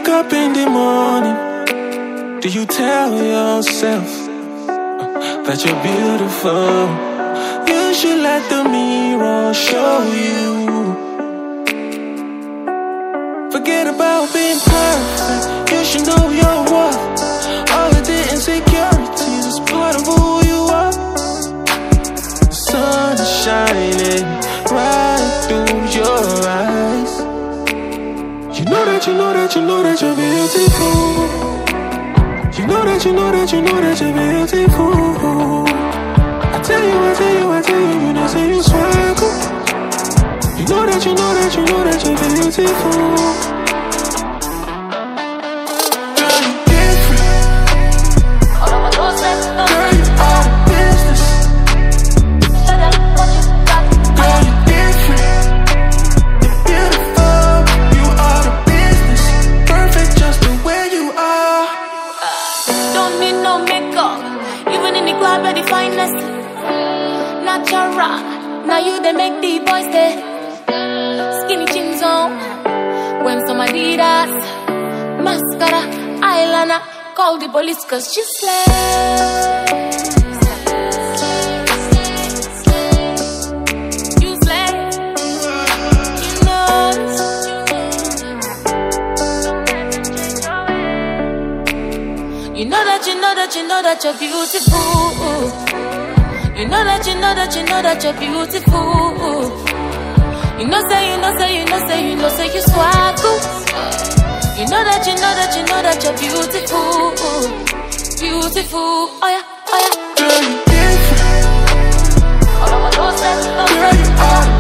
wake up in the morning, do you tell yourself that you're beautiful? You should let the mirror show you. Forget about being perfect, you should know your worth. All of the insecurities is part of who you are. The sun is shining right through your eyes. You know that you're beautiful. You know that you're beautiful. I tell you, you know, say you swaggle. You know that you're beautiful. Girl, you different. Girl, you are the business. Girl, you different. You're beautiful. You are the business. Perfect just the way you are. Don't need no makeup. Even in the club, you're the finest. Natural. Now you they make the boys stay. Skinny jeans on. When some Adidas. Mascara. Eyeliner. Call the police cause she slays. You slay. You know that you're beautiful. You know that you're beautiful. You know say you swaggle. You know that you're beautiful. Beautiful. Oh yeah. Girl, you different. Girl, you are